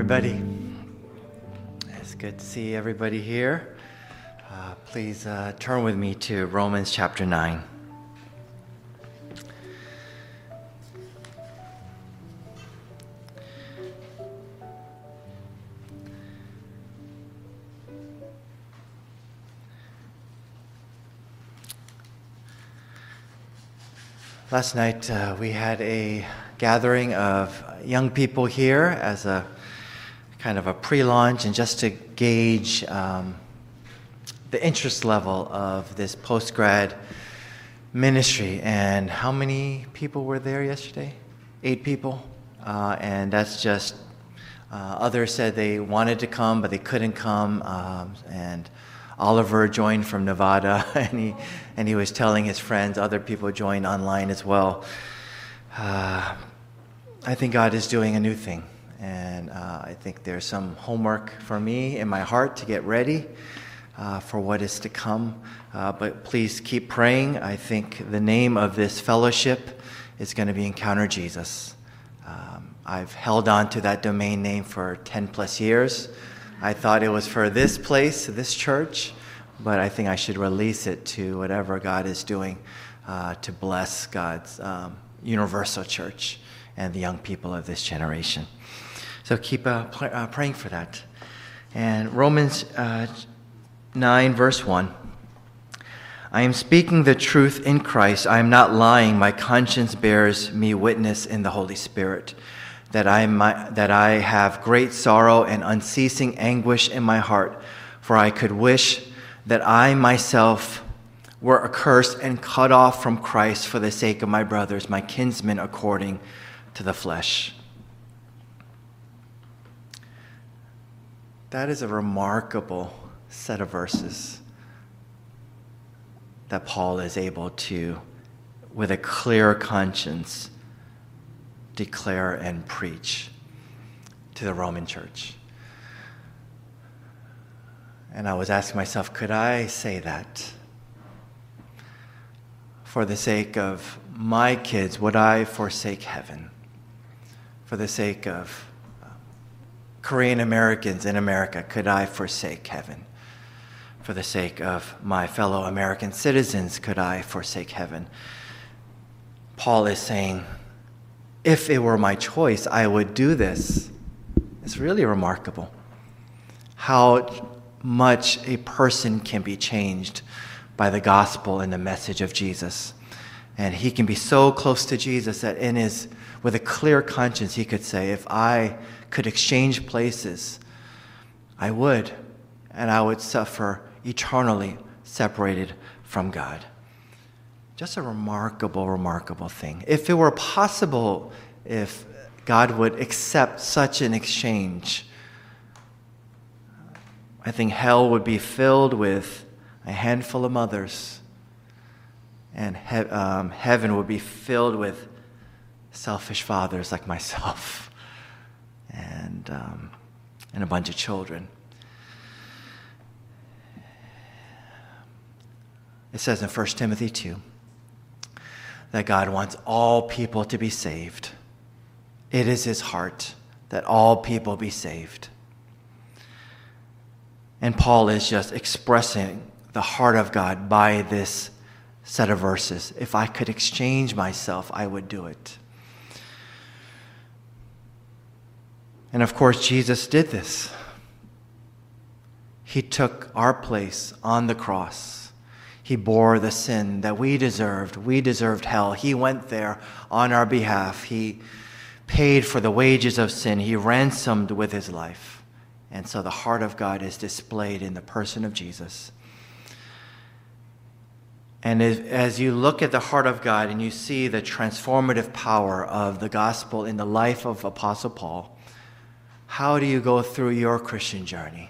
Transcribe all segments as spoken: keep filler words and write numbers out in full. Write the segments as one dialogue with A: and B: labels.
A: everybody. It's good to see everybody here. Uh, please uh, turn with me to Romans chapter nine. Last night uh, we had a gathering of young people here as a kind of a pre-launch and just to gauge um, the interest level of this post-grad ministry. And how many people were there yesterday? Eight people. Uh, and that's just, uh, others said they wanted to come, but they couldn't come. Um, and Oliver joined from Nevada, and he, and he was telling his friends, other people joined online as well. Uh, I think God is doing a new thing. And uh, I think there's some homework for me in my heart to get ready uh, for what is to come. Uh, but please keep praying. I think the name of this fellowship is going to be Encounter Jesus. Um, I've held on to that domain name for ten plus years. I thought it was for this place, this church, but I think I should release it to whatever God is doing uh, to bless God's um, universal church and the young people of this generation. So keep uh, pl- uh, praying for that. And Romans uh, nine, verse one. I am speaking the truth in Christ. I am not lying. My conscience bears me witness in the Holy Spirit that I might, that I have great sorrow and unceasing anguish in my heart. For I could wish that I myself were accursed and cut off from Christ for the sake of my brothers, my kinsmen according to the flesh. That is a remarkable set of verses that Paul is able to, with a clear conscience, declare and preach to the Roman church. And I was asking myself, could I say that? For the sake of my kids, would I forsake heaven? For the sake of Korean Americans in America, could I forsake heaven? For the sake of my fellow American citizens, could I forsake heaven? Paul is saying, if it were my choice, I would do this. It's really remarkable how much a person can be changed by the gospel and the message of Jesus. And he can be so close to Jesus that in his, with a clear conscience, he could say, if I could exchange places, I would, and I would suffer eternally separated from God. Just a remarkable, remarkable thing. If it were possible, if God would accept such an exchange, I think hell would be filled with a handful of mothers, and he- um, heaven would be filled with selfish fathers like myself. And, um, and a bunch of children. It says in First Timothy two that God wants all people to be saved. It is his heart that all people be saved. And Paul is just expressing the heart of God by this set of verses. If I could exchange myself, I would do it. And of course, Jesus did this. He took our place on the cross. He bore the sin that we deserved. We deserved hell. He went there on our behalf. He paid for the wages of sin. He ransomed with his life. And so the heart of God is displayed in the person of Jesus. And as you look at the heart of God and you see the transformative power of the gospel in the life of Apostle Paul, how do you go through your Christian journey?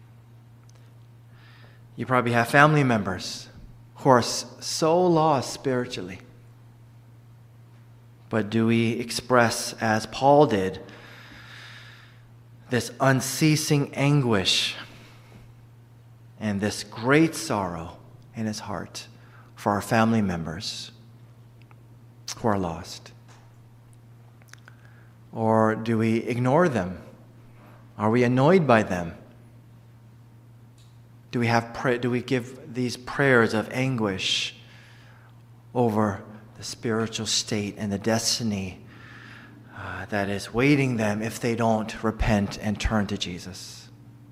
A: You probably have family members who are so lost spiritually. But do we express, as Paul did, this unceasing anguish and this great sorrow in his heart for our family members who are lost? Or do we ignore them Are we annoyed by them? Do we have pray, do we give these prayers of anguish over the spiritual state and the destiny uh, that is waiting them if they don't repent and turn to Jesus?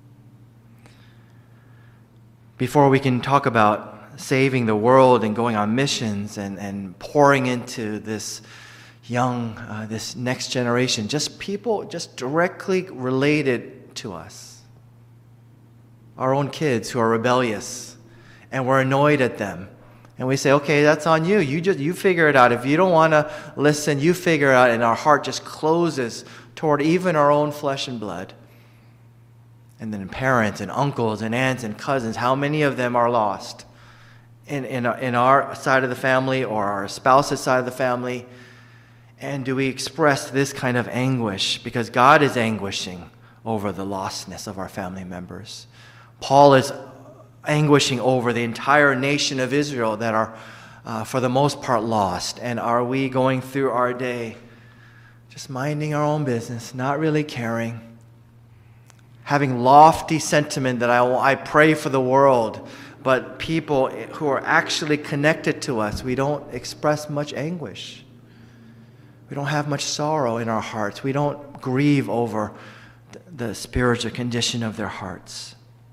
A: Before we can talk about saving the world and going on missions and, and pouring into this young, uh, this next generation, just people just directly related to us. Our own kids who are rebellious, and we're annoyed at them. And we say, okay, that's on you. You just you figure it out. If you don't want to listen, you figure it out. And our heart just closes toward even our own flesh and blood. And then parents and uncles and aunts and cousins, how many of them are lost in, in, in our side of the family or our spouse's side of the family? And do we express this kind of anguish? Because God is anguishing over the lostness of our family members. Paul is anguishing over the entire nation of Israel that are, uh, for the most part, lost. And are we going through our day just minding our own business, not really caring, having lofty sentiment that I, I pray for the world, but people who are actually connected to us, we don't express much anguish. We don't have much sorrow in our hearts. We don't grieve over the spiritual condition of their hearts.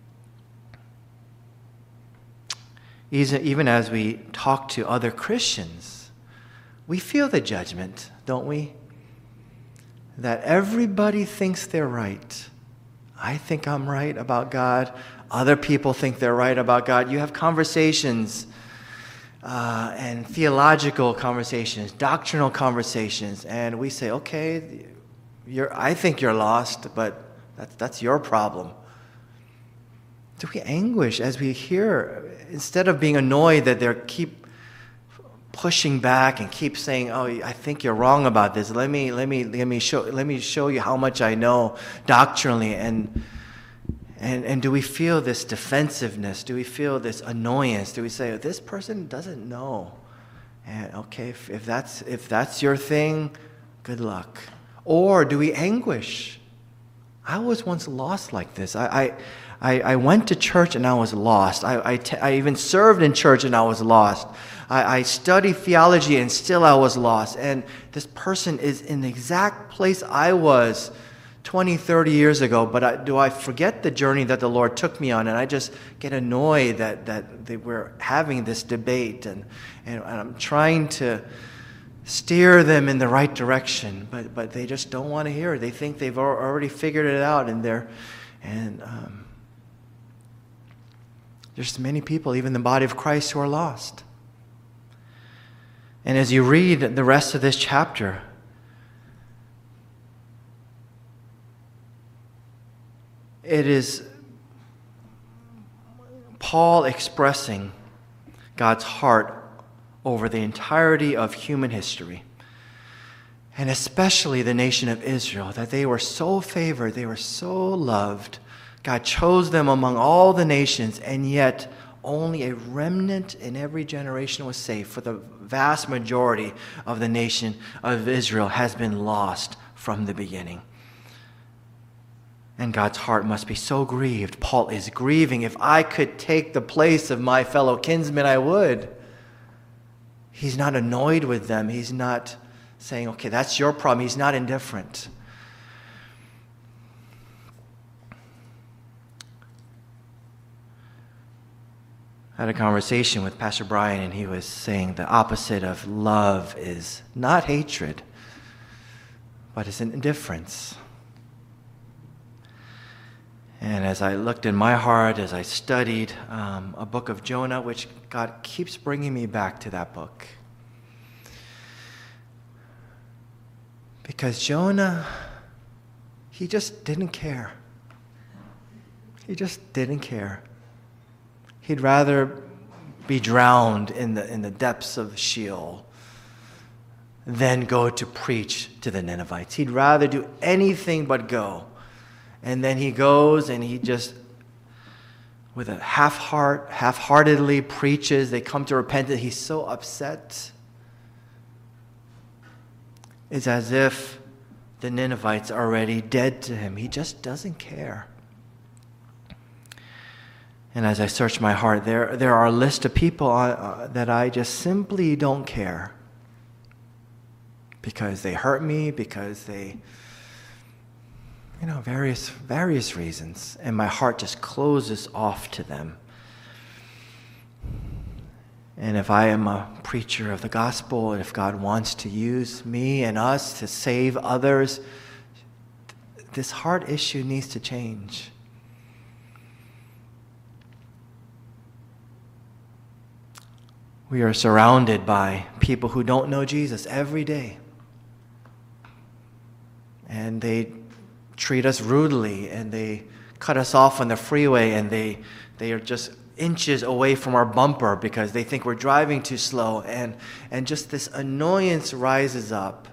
A: Even as we talk to other Christians, we feel the judgment, don't we? That everybody thinks they're right. I think I'm right about God. Other people think they're right about God. You have conversations uh, and theological conversations, doctrinal conversations, and we say, okay, you're, I think you're lost, but that's, that's your problem. Do we anguish as we hear, instead of being annoyed that they keep pushing back and keep saying, "Oh, I think you're wrong about this. Let me, let me, let me show, let me show you how much I know doctrinally." And and and do we feel this defensiveness? Do we feel this annoyance? Do we say, "This person doesn't know"? And okay, if, if that's if that's your thing, good luck. Or do we anguish? I was once lost like this. I. I I, I went to church and I was lost. I, I, t- I even served in church and I was lost. I, I studied theology and still I was lost. And this person is in the exact place I was twenty, thirty years ago. But I, do I forget the journey that the Lord took me on? And I just get annoyed that, that they were having this debate. And, and, and I'm trying to steer them in the right direction. But, but they just don't want to hear it. They think they've already figured it out. And they're... And, um, There's many people, even the body of Christ, who are lost. And as you read the rest of this chapter, it is Paul expressing God's heart over the entirety of human history, and especially the nation of Israel, that they were so favored, they were so loved. God chose them among all the nations, and yet only a remnant in every generation was saved. For the vast majority of the nation of Israel has been lost from the beginning. And God's heart must be so grieved. Paul is grieving. If I could take the place of my fellow kinsmen, I would. He's not annoyed with them. He's not saying, okay, that's your problem. He's not indifferent. I had a conversation with Pastor Brian, and he was saying the opposite of love is not hatred, but it's an indifference. And as I looked in my heart, as I studied um, a book of Jonah, which God keeps bringing me back to that book. Because Jonah, he just didn't care. He just didn't care. He'd rather be drowned in the in the depths of Sheol than go to preach to the Ninevites. He'd rather do anything but go. And then he goes and he just, with a half heart, half-heartedly preaches. They come to repentance. He's so upset. It's as if the Ninevites are already dead to him. He just doesn't care. And as I search my heart, there, there are a list of people uh, that I just simply don't care. Because they hurt me, because they, you know, various, various reasons. And my heart just closes off to them. And if I am a preacher of the gospel, and if God wants to use me and us to save others, this heart issue needs to change. We are surrounded by people who don't know Jesus every day. And they treat us rudely, and they cut us off on the freeway, and they, they are just inches away from our bumper because they think we're driving too slow, and, and just this annoyance rises up.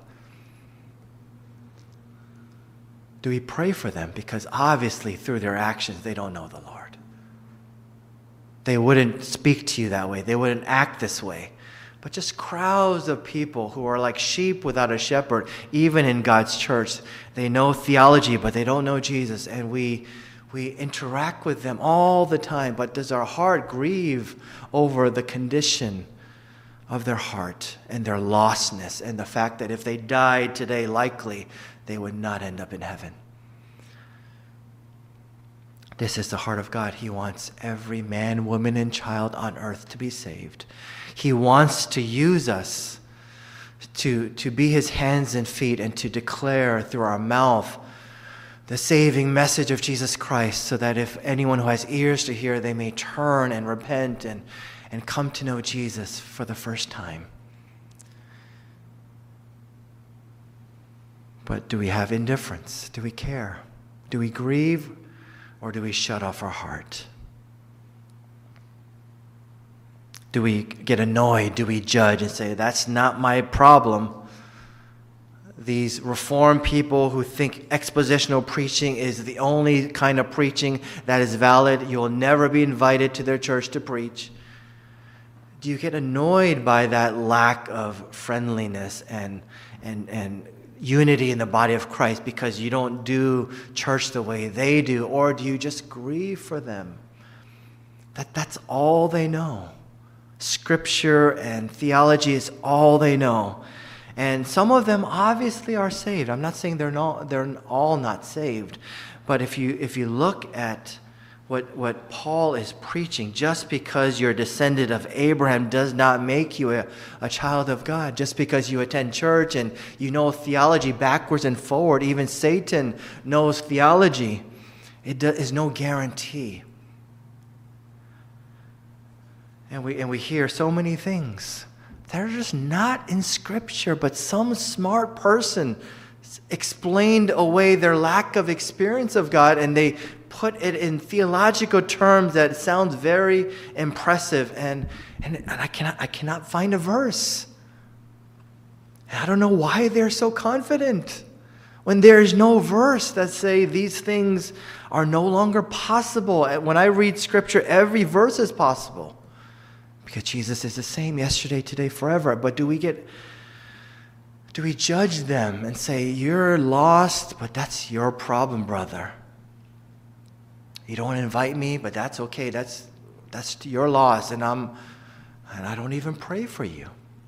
A: Do we pray for them? Because obviously through their actions they don't know the Lord. They wouldn't speak to you that way. They wouldn't act this way. But just crowds of people who are like sheep without a shepherd, even in God's church. They know theology, but they don't know Jesus, and we We interact with them all the time, but does our heart grieve over the condition of their heart and their lostness and the fact that if they died today, likely they would not end up in heaven? This is the heart of God. He wants every man, woman, and child on earth to be saved. He wants to use us to, to be his hands and feet and to declare through our mouth the saving message of Jesus Christ, so that if anyone who has ears to hear, they may turn and repent and, and come to know Jesus for the first time. But do we have indifference? Do we care? Do we grieve? Or do we shut off our heart? Do we get annoyed? Do we judge and say, that's not my problem? These Reformed people who think expositional preaching is the only kind of preaching that is valid. You'll never be invited to their church to preach. Do you get annoyed by that lack of friendliness and, and, and unity in the body of Christ because you don't do church the way they do? Or do you just grieve for them? That, that's all they know. Scripture and theology is all they know. And some of them obviously are saved. I'm not saying they're not, they're all not saved. But if you if you look at what, what Paul is preaching, just because you're a descendant of Abraham does not make you a, a child of God. Just because you attend church and you know theology backwards and forward, even Satan knows theology, it do, is no guarantee. And we and we hear so many things. They're just not in Scripture, but some smart person explained away their lack of experience of God, and they put it in theological terms that sounds very impressive, and, and, and I cannot I cannot find a verse. And I don't know why they're so confident when there is no verse that say these things are no longer possible. When I read Scripture, every verse is possible. Because Jesus is the same yesterday, today, forever. But do we get, do we judge them and say, you're lost, but that's your problem, brother. You don't want to invite me, but that's okay. That's that's your loss, and I'm and I don't even pray for you.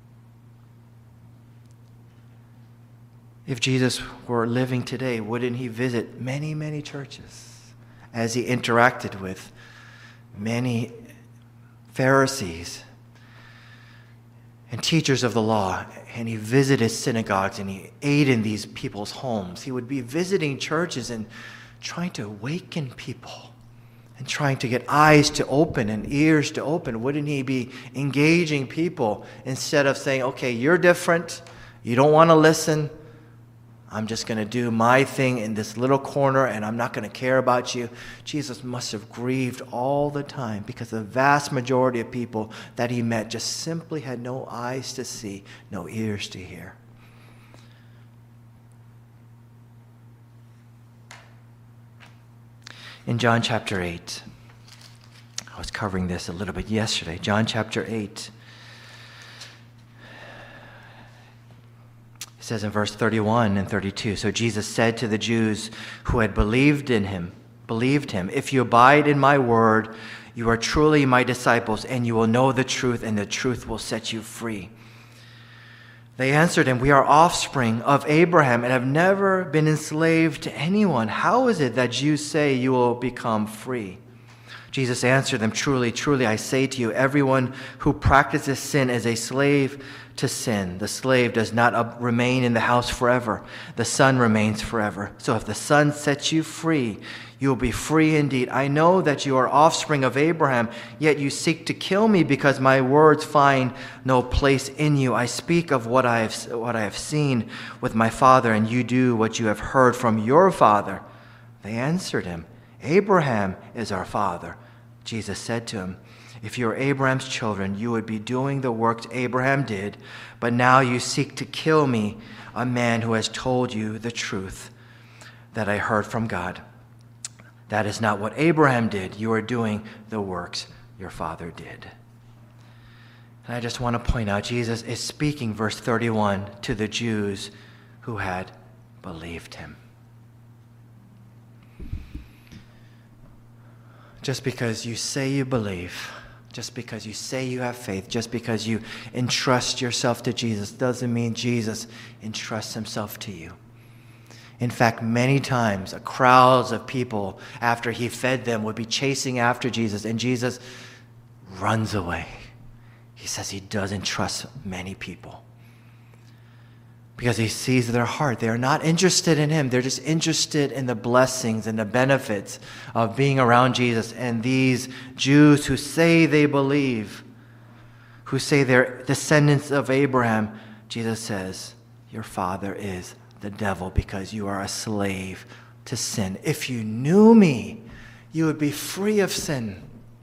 A: If Jesus were living today, wouldn't he visit many, many churches as he interacted with many Pharisees and teachers of the law, and he visited synagogues and he ate in these people's homes? He would be visiting churches and trying to awaken people and trying to get eyes to open and ears to open. Wouldn't he be engaging people instead of saying, okay, you're different, you don't want to listen, I'm just going to do my thing in this little corner and I'm not going to care about you? Jesus must have grieved all the time because the vast majority of people that he met just simply had no eyes to see, no ears to hear. In John chapter eight, I was covering this a little bit yesterday. John chapter eight. It says in verse thirty-one and thirty-two, so Jesus said to the Jews who had believed in him, believed him, if you abide in my word, you are truly my disciples, and you will know the truth, and the truth will set you free. They answered him, we are offspring of Abraham and have never been enslaved to anyone. How is it that you say you will become free? Jesus answered them, truly, truly, I say to you, everyone who practices sin is a slave to sin. The slave does not remain in the house forever. The Son remains forever. So if the Son sets you free, you will be free indeed. I know that you are offspring of Abraham, yet you seek to kill me because my words find no place in you. I speak of what I have, what I have seen with my father, and you do what you have heard from your father. They answered him, Abraham is our father. Jesus said to him, if you were Abraham's children, you would be doing the works Abraham did, but now you seek to kill me, a man who has told you the truth that I heard from God. That is not what Abraham did. You are doing the works your father did. And I just want to point out, Jesus is speaking, verse thirty-one, to the Jews who had believed him. Just because you say you believe, just because you say you have faith, just because you entrust yourself to Jesus, doesn't mean Jesus entrusts himself to you. In fact, many times, crowds of people, after he fed them, would be chasing after Jesus, and Jesus runs away. He says he doesn't trust many people because he sees their heart. They are not interested in him. They're just interested in the blessings and the benefits of being around Jesus. And these Jews who say they believe, who say they're descendants of Abraham, Jesus says, your father is the devil because you are a slave to sin. If you knew me, you would be free of sin.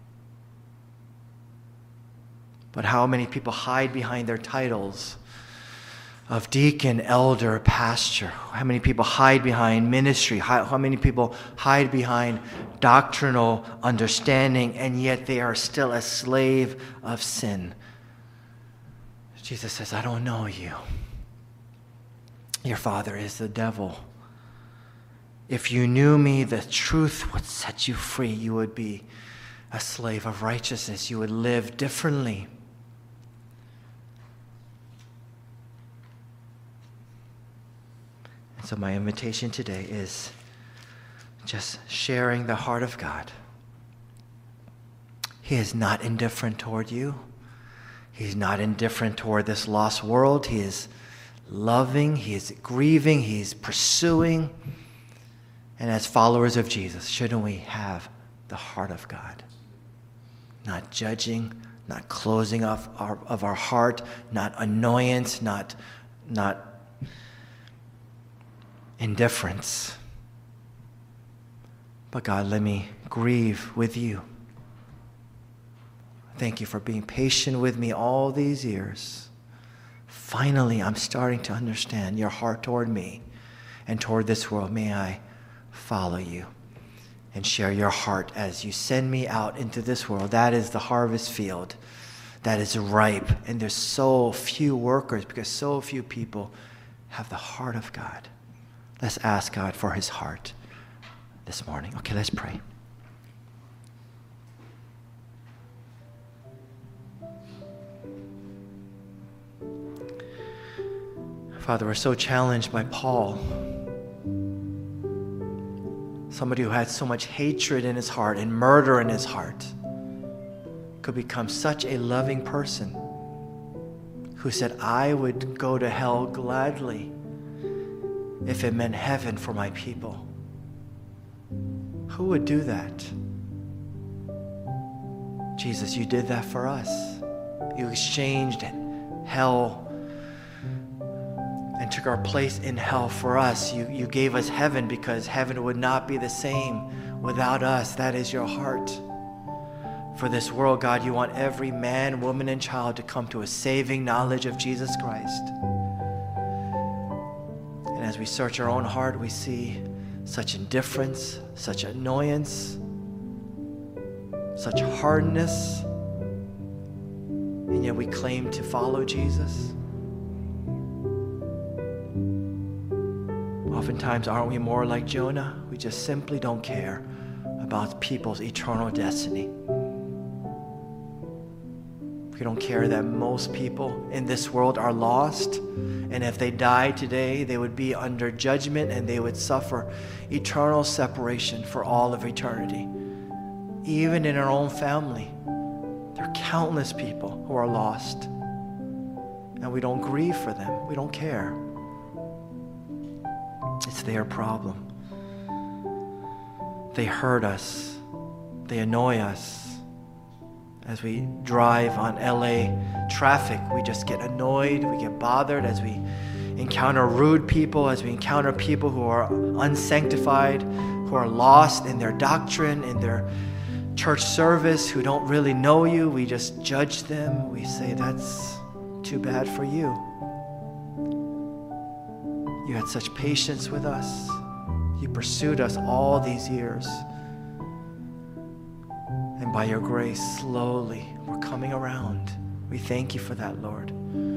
A: But how many people hide behind their titles of deacon, elder, pastor? How many people hide behind ministry? How, how many people hide behind doctrinal understanding, and yet they are still a slave of sin? Jesus says, I don't know you. Your father is the devil. If you knew me, the truth would set you free. You would be a slave of righteousness. You would live differently. And so my invitation today is just sharing the heart of God. He is not indifferent toward you. He's not indifferent toward this lost world. He is loving, he is grieving, he's pursuing. And as followers of Jesus, shouldn't we have the heart of God? Not judging, not closing off our, of our heart, not annoyance, not, not indifference. But God, let me grieve with you. Thank you for being patient with me all these years. Finally, I'm starting to understand your heart toward me and toward this world. May I follow you and share your heart as you send me out into this world. That is the harvest field that is ripe, and there's so few workers because so few people have the heart of God. Let's ask God for his heart this morning. Okay, let's pray. Father, we're so challenged by Paul, somebody who had so much hatred in his heart and murder in his heart, could become such a loving person who said, I would go to hell gladly if it meant heaven for my people. Who would do that? Jesus, you did that for us. You exchanged hell and took our place in hell for us. You, you gave us heaven because heaven would not be the same without us. That is your heart. For this world, God, you want every man, woman, and child to come to a saving knowledge of Jesus Christ. And as we search our own heart, we see such indifference, such annoyance, such hardness, and yet we claim to follow Jesus. Oftentimes, aren't we more like Jonah? We just simply don't care about people's eternal destiny. We don't care that most people in this world are lost, and if they died today, they would be under judgment and they would suffer eternal separation for all of eternity. Even in our own family, there are countless people who are lost, and we don't grieve for them. We don't care. It's their problem. They hurt us. They annoy us. As we drive on L A traffic, we just get annoyed, we get bothered as we encounter rude people, as we encounter people who are unsanctified, who are lost in their doctrine, in their church service, who don't really know you. We just judge them. We say, that's too bad for you. You had such patience with us. You pursued us all these years. And by your grace, slowly, we're coming around. We thank you for that, Lord.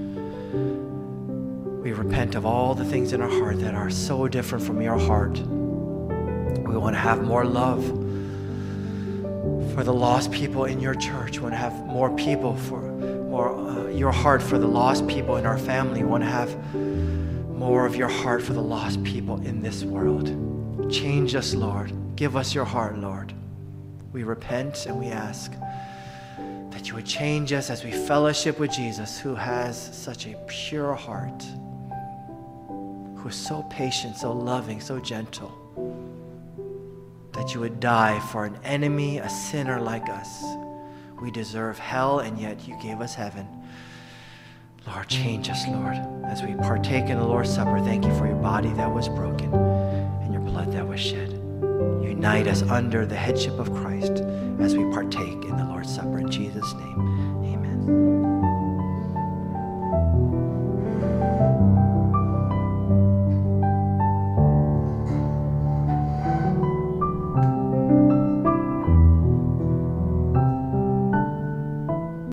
A: We repent of all the things in our heart that are so different from your heart. We want to have more love for the lost people in your church. We want to have more people for more uh, your heart for the lost people in our family. We want to have more of your heart for the lost people in this world. Change us, Lord. Give us your heart, Lord. We repent and we ask that you would change us as we fellowship with Jesus, who has such a pure heart, who is so patient, so loving, so gentle, that you would die for an enemy, a sinner like us. We deserve hell, and yet you gave us heaven. Lord, change us, Lord, as we partake in the Lord's Supper. Thank you for your body that was broken and your blood that was shed. Unite us under the headship of Christ as we partake in the Lord's Supper. In Jesus' name.